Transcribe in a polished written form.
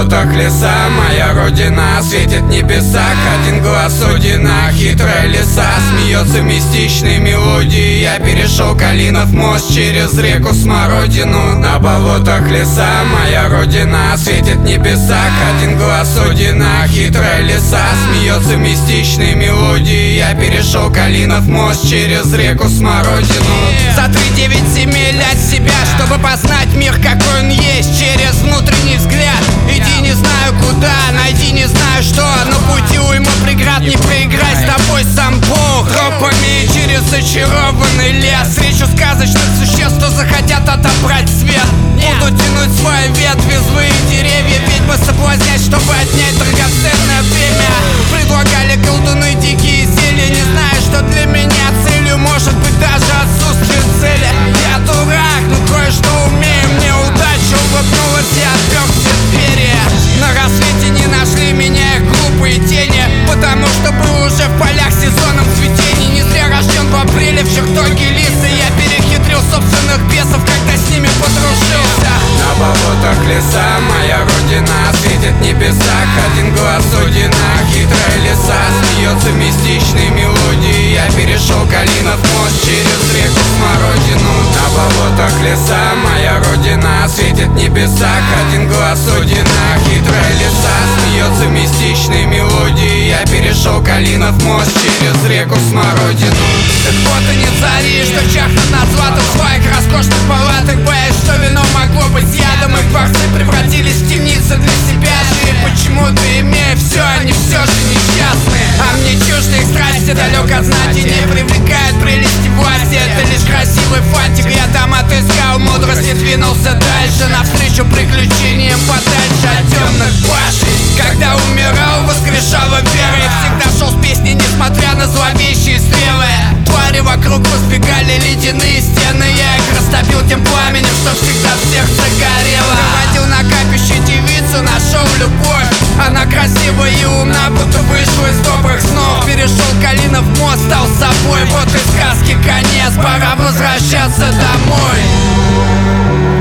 болотах леса, моя родина светит в небесах. Один глаз Одина, хитрая лиса, смеется мистичной мелодией. Я перешел Калинов мост через реку Смородину. На болотах леса, моя родина светит в небесах. Один глаз Одина, хитрая лиса, смеется мистичной мелодией. Я перешел Калинов мост через реку Смородину. За 3-9 земель от себя, чтобы познать мир, какой он есть, через внутренний взгляд. Иди не знаю куда, найди не знаю что, но пути уйма преград, не проиграй, с тобой сам Бог. Тропами через зачарованный лес, встречу сказочных существ, что захотят отобрать свет. Буду тянуть свои ветви, злые деревья, ведьмы соблазнять, чтобы отнять драгоценное время. Предлагали колдуны дикие зелья, не знаю, что для меня целью может быть даже отсутствие цели. Я дурак, но кое-что умею, мне удача улыбнулась и отвёк все перья. На рассвете не нашли меня их глупые тени, потому что был уже в полях сезоном цветений. Не зря рожден в апреле в чертоге лисы, я перехитрил собственных бесов, когда с ними подружился. На болотах леса, моя родина светит в небесах. Один глаз Одина, хитрая лиса, смеется мистичной мелодией. Я перешел Калинов мост через реку Смородину. На болотах леса, моя родина светит в небесах. Один глаз Одина, хитрая лиса, смеется мистичной мелодией. Я перешел Калинов мост через реку Смородину. Так вот и не цари, что чахнут на злато в своих роскошных палатах, боясь, что вино могло быть ядом. Их дворцы превратились в темницы для себя же. И почему-то, имея все, они все же несчастны. А мне чужды их страсти, далек от знати, не привлекают прелести власти. Это лишь красивый фантик, я там отыскал мудрость и двинулся дальше, навстречу приключениям подальше от темных башен. Когда умирал, воскрешала вера, и всегда шел с песней, несмотря на зловещие стрелы. Твари вокруг разбегали ледяные стены, я их растопил тем пламенем, что всегда в сердце горело. Проводил на капище девицу, нашел любовь. Она красива и умна, будто вышла из добрых снов. Перешел Калинов мост, стал собой. Вот и сказки конец, пора возвращаться домой.